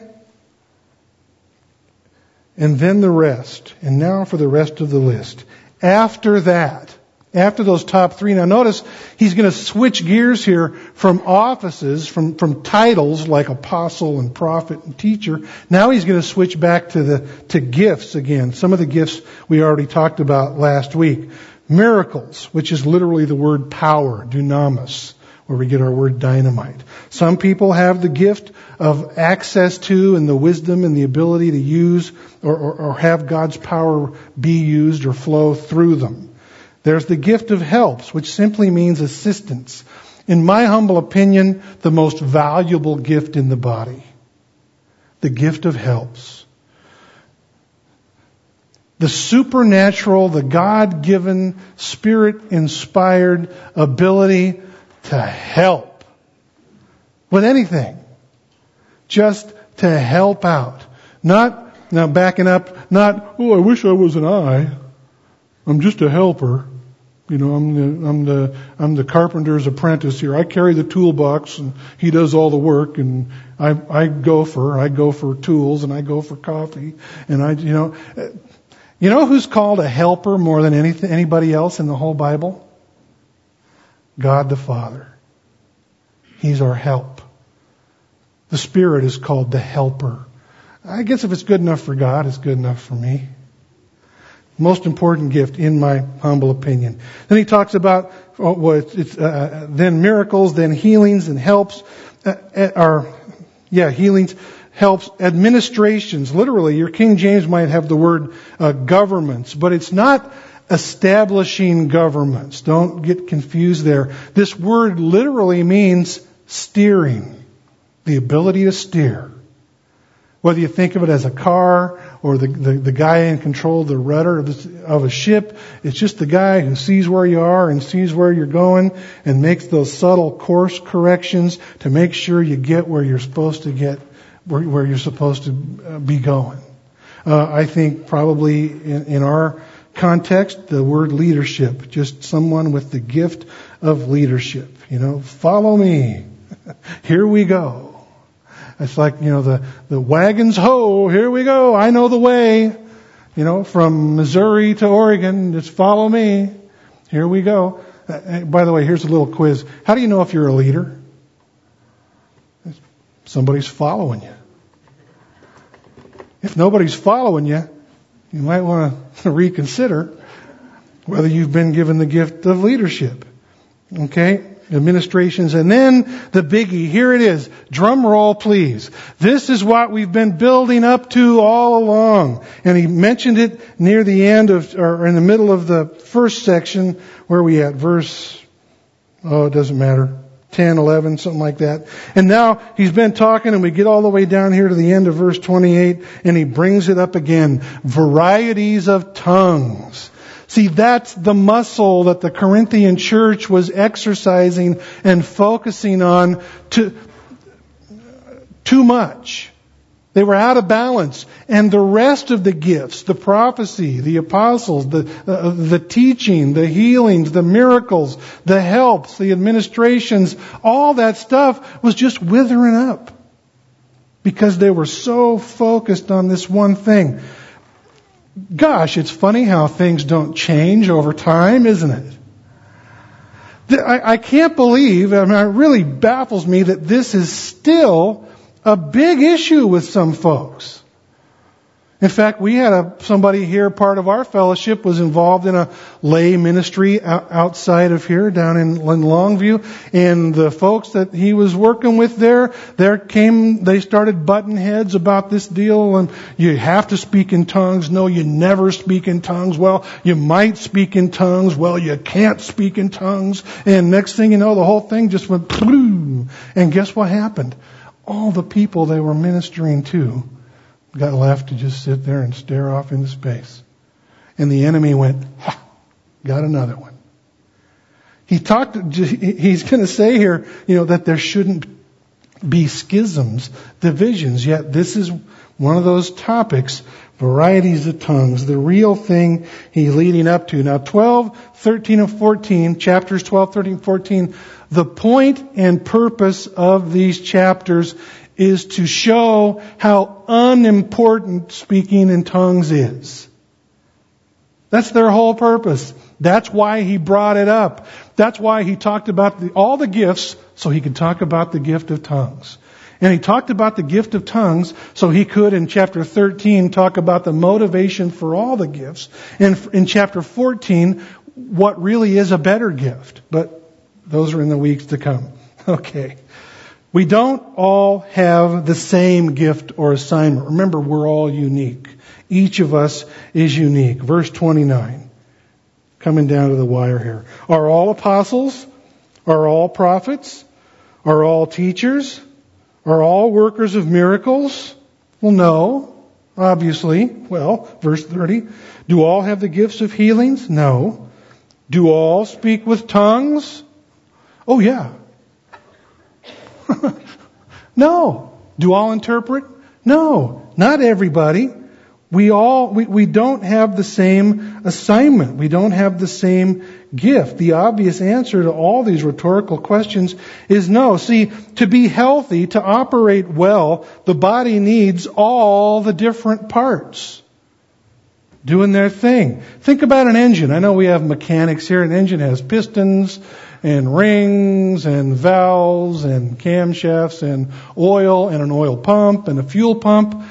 And then the rest. And now for the rest of the list. After that, after those top three, now notice he's going to switch gears here from offices, from titles like apostle and prophet and teacher. Now he's going to switch back to gifts again. Some of the gifts we already talked about last week. Miracles, which is literally the word power, dunamis, where we get our word dynamite. Some people have the gift of access to and the wisdom and the ability to use or have God's power be used or flow through them. There's the gift of helps, which simply means assistance. In my humble opinion, the most valuable gift in the body. The gift of helps. The supernatural, the God-given, Spirit-inspired ability to help with anything. Just to help out. Not, now backing up, not, oh, I wish I was an eye. I'm just a helper. You know, I'm the carpenter's apprentice here. I carry the toolbox and he does all the work, and I go for tools, and I go for coffee, and you know who's called a helper more than anybody else in the whole Bible? God the Father. He's our help. The Spirit is called the helper. I guess if it's good enough for God, it's good enough for me. Most important gift, in my humble opinion. Then he talks about then miracles, then healings and helps, healings, helps, administrations. Literally, your King James might have the word governments, but it's not establishing governments. Don't get confused there. This word literally means steering, the ability to steer. Whether you think of it as a car or the guy in control of the rudder of a ship, it's just the guy who sees where you are and sees where you're going and makes those subtle course corrections to make sure you get where you're supposed to get, where you're supposed to be going. I think probably in our context, the word leadership, just someone with the gift of leadership. You know, follow me. Here we go. It's like, the wagons ho, here we go. I know the way. From Missouri to Oregon, just follow me. Here we go. By the way, here's a little quiz. How do you know if you're a leader? Somebody's following you. If nobody's following you, you might want to reconsider whether you've been given the gift of leadership. Okay? Administrations. And then the biggie. Here it is. Drum roll, please. This is what we've been building up to all along. And he mentioned it near the end or in the middle of the first section. Where are we at? Verse, it doesn't matter. 10, 11, something like that. And now he's been talking, and we get all the way down here to the end of verse 28, and he brings it up again. Varieties of tongues. See, that's the muscle that the Corinthian church was exercising and focusing on too much. They were out of balance. And the rest of the gifts, the prophecy, the apostles, the teaching, the healings, the miracles, the helps, the administrations, all that stuff was just withering up. Because they were so focused on this one thing. Gosh, it's funny how things don't change over time, isn't it? I can't believe, it really baffles me that this is still a big issue with some folks. In fact, we had somebody here, part of our fellowship was involved in a lay ministry outside of here, down in Longview. And the folks that he was working with they started butting heads about this deal. And you have to speak in tongues. No, you never speak in tongues. Well, you might speak in tongues. Well, you can't speak in tongues. And next thing you know, the whole thing just went boom. And guess what happened? All the people they were ministering to got left to just sit there and stare off into space. And the enemy went, ha, got another one. He's going to say here, that there shouldn't be schisms, divisions, yet this is one of those topics, varieties of tongues, the real thing he's leading up to. Now 12, 13, and 14, chapters 12, 13, 14, the point and purpose of these chapters is to show how unimportant speaking in tongues is. That's their whole purpose. That's why he brought it up. That's why he talked about all the gifts, so he could talk about the gift of tongues. And he talked about the gift of tongues so he could, in chapter 13, talk about the motivation for all the gifts. And in chapter 14, what really is a better gift. But those are in the weeks to come. Okay. We don't all have the same gift or assignment. Remember, we're all unique. Each of us is unique. Verse 29. Coming down to the wire here. Are all apostles? Are all prophets? Are all teachers? Are all workers of miracles? Well, no, obviously. Well, verse 30. Do all have the gifts of healings? No. Do all speak with tongues? Oh, yeah. No. Do all interpret? No. Not everybody. We don't have the same assignment. We don't have the same gift. The obvious answer to all these rhetorical questions is no. See, to be healthy, to operate well, the body needs all the different parts doing their thing. Think about an engine. I know we have mechanics here. An engine has pistons and rings and valves and camshafts and oil and an oil pump and a fuel pump.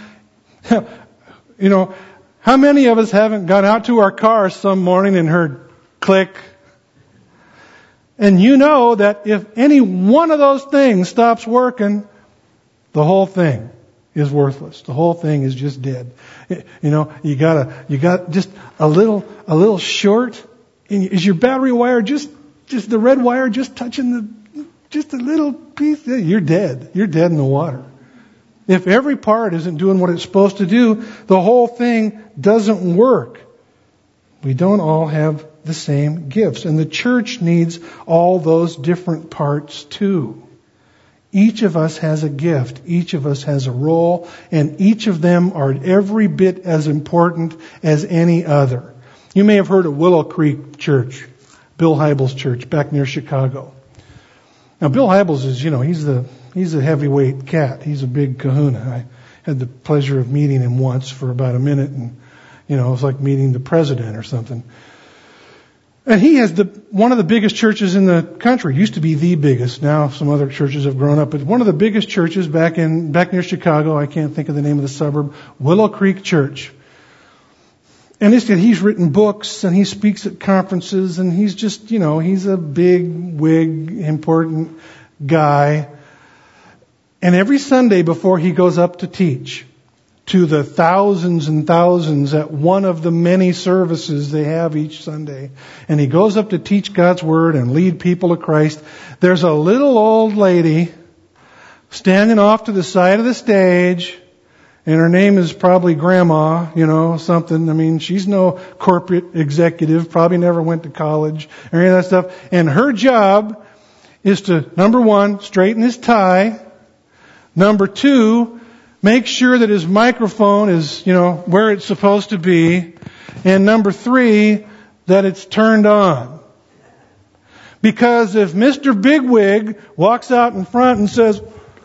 How many of us haven't gone out to our car some morning and heard click? And you know that if any one of those things stops working, the whole thing is worthless. The whole thing is just dead. You got just a little short. Is your battery wire just the red wire just touching just a little piece? You're dead. You're dead in the water. If every part isn't doing what it's supposed to do, the whole thing doesn't work. We don't all have the same gifts. And the church needs all those different parts too. Each of us has a gift. Each of us has a role. And each of them are every bit as important as any other. You may have heard of Willow Creek Church, Bill Hybels' church back near Chicago. Now Bill Hybels is, he's a heavyweight cat. He's a big kahuna. I had the pleasure of meeting him once for about a minute, and it was like meeting the president or something. And he has one of the biggest churches in the country. Used to be the biggest. Now some other churches have grown up, but one of the biggest churches back near Chicago. I can't think of the name of the suburb. Willow Creek Church. And he's written books and he speaks at conferences and he's just, he's a big wig, important guy. And every Sunday before he goes up to teach to the thousands and thousands at one of the many services they have each Sunday, and he goes up to teach God's Word and lead people to Christ, there's a little old lady standing off to the side of the stage, and her name is probably Grandma, something. I mean, she's no corporate executive, probably never went to college or any of that stuff. And her job is to, number one, straighten his tie. Number two, make sure that his microphone is, where it's supposed to be. And number three, that it's turned on. Because if Mr. Bigwig walks out in front and says,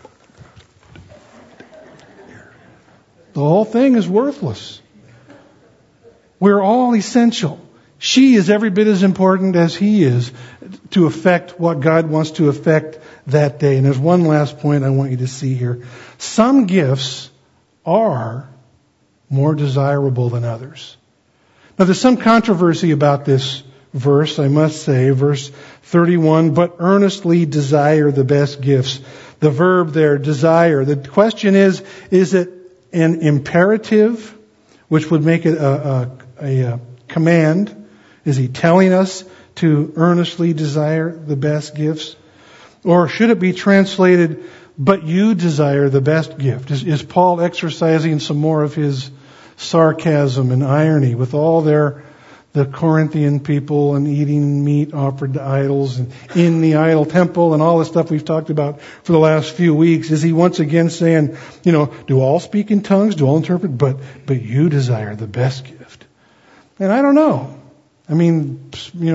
the whole thing is worthless. We're all essential. She is every bit as important as he is to affect what God wants to affect that day. And there's one last point I want you to see here. Some gifts are more desirable than others. Now there's some controversy about this verse, I must say. Verse 31, but earnestly desire the best gifts. The verb there, desire. The question is it an imperative, which would make it a command? Is he telling us to earnestly desire the best gifts? Or should it be translated but you desire the best gift. Is Paul exercising some more of his sarcasm and irony with all the Corinthian people and eating meat offered to idols and in the idol temple and all the stuff we've talked about for the last few weeks? Is he once again saying, do all speak in tongues, do all interpret, but you desire the best gift? And I don't know. I mean,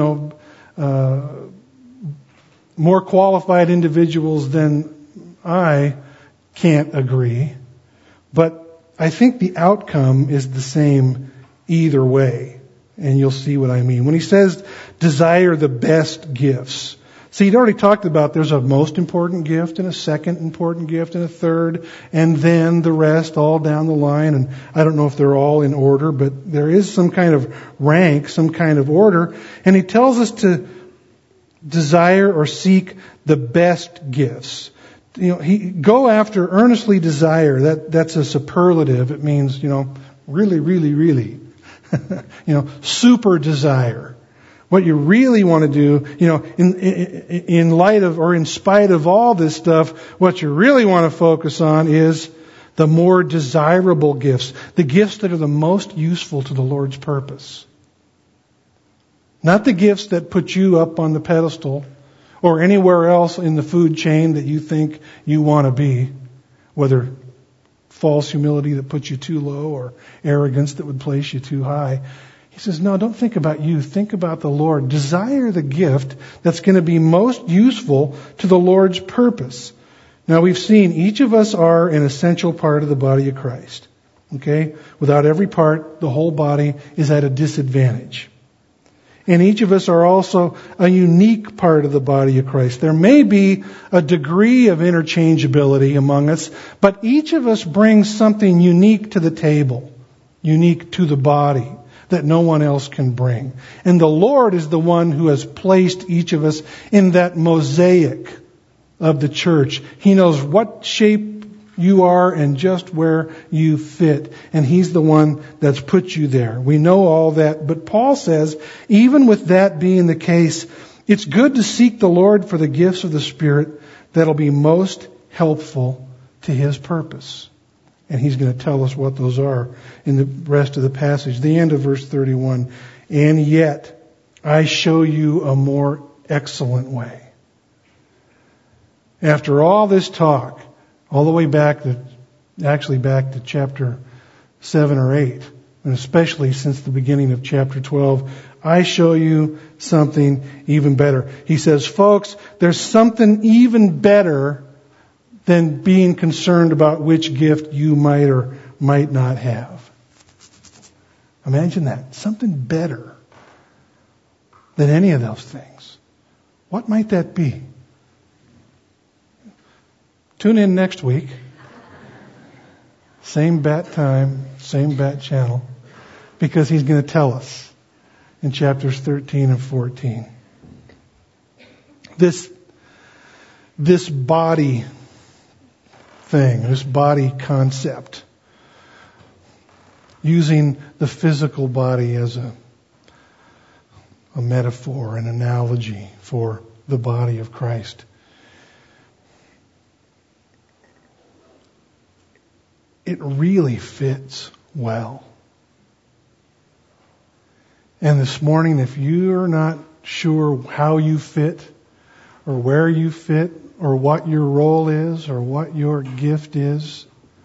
more qualified individuals than I can't agree, but I think the outcome is the same either way, and you'll see what I mean. When he says desire the best gifts, see, he'd already talked about there's a most important gift and a second important gift and a third, and then the rest all down the line, and I don't know if they're all in order, but there is some kind of rank, some kind of order, and he tells us to desire or seek the best gifts. Go after, earnestly desire. That's a superlative. It means, really, really, really. Super desire. What you really want to do, in light of or in spite of all this stuff, what you really want to focus on is the more desirable gifts. The gifts that are the most useful to the Lord's purpose. Not the gifts that put you up on the pedestal or anywhere else in the food chain that you think you want to be, whether false humility that puts you too low or arrogance that would place you too high. He says, no, don't think about you. Think about the Lord. Desire the gift that's going to be most useful to the Lord's purpose. Now, we've seen each of us are an essential part of the body of Christ. Okay? Without every part, the whole body is at a disadvantage. And each of us are also a unique part of the body of Christ. There may be a degree of interchangeability among us, but each of us brings something unique to the table, unique to the body, that no one else can bring. And the Lord is the one who has placed each of us in that mosaic of the church. He knows what shape you are and just where you fit. And He's the one that's put you there. We know all that. But Paul says, even with that being the case, it's good to seek the Lord for the gifts of the Spirit that'll be most helpful to His purpose. And he's going to tell us what those are in the rest of the passage. The end of verse 31. And yet, I show you a more excellent way. After all this talk, all the way back to chapter 7 or 8, and especially since the beginning of chapter 12, I show you something even better. He says, folks, there's something even better than being concerned about which gift you might or might not have. Imagine that. Something better than any of those things. What might that be? Tune in next week. Same bat time, same bat channel, because he's going to tell us in chapters 13 and 14. This body thing, this body concept, using the physical body as a metaphor, an analogy for the body of Christ. It really fits well. And this morning, if you're not sure how you fit, or where you fit, or what your role is, or what your gift is,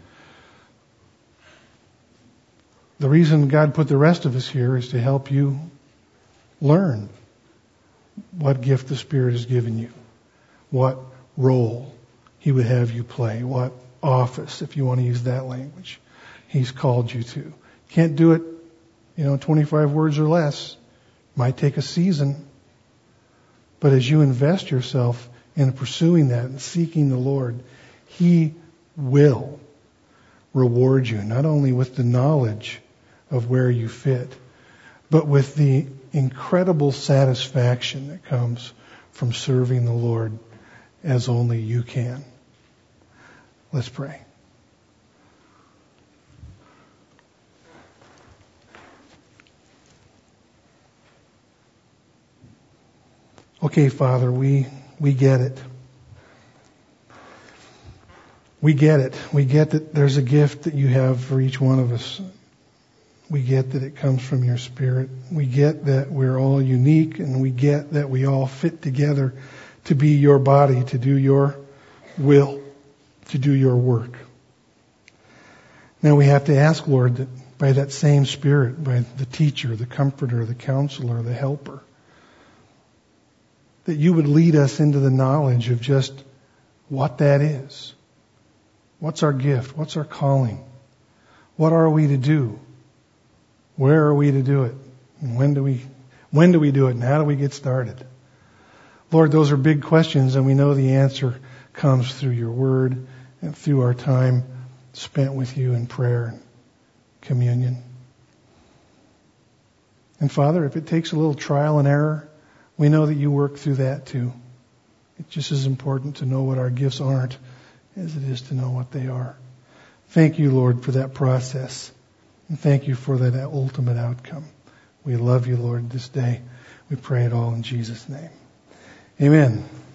the reason God put the rest of us here is to help you learn what gift the Spirit has given you, what role He would have you play, what office, if you want to use that language, He's called you to. Can't do it, 25 words or less. Might take a season. But as you invest yourself in pursuing that and seeking the Lord, He will reward you, not only with the knowledge of where you fit, but with the incredible satisfaction that comes from serving the Lord as only you can. Let's pray. Okay, Father, we get it. We get it. We get that there's a gift that you have for each one of us. We get that it comes from your Spirit. We get that we're all unique, and we get that we all fit together to be your body, to do your will, to do your work. Now we have to ask, Lord, that by that same Spirit, by the teacher, the comforter, the counselor, the helper, that you would lead us into the knowledge of just what that is. What's our gift? What's our calling? What are we to do? Where are we to do it? And when do we do it? And how do we get started? Lord, those are big questions, and we know the answer comes through your word and through our time spent with you in prayer and communion. And Father, if it takes a little trial and error, we know that you work through that too. It's just as important to know what our gifts aren't as it is to know what they are. Thank you, Lord, for that process. And thank you for that ultimate outcome. We love you, Lord, this day. We pray it all in Jesus' name. Amen.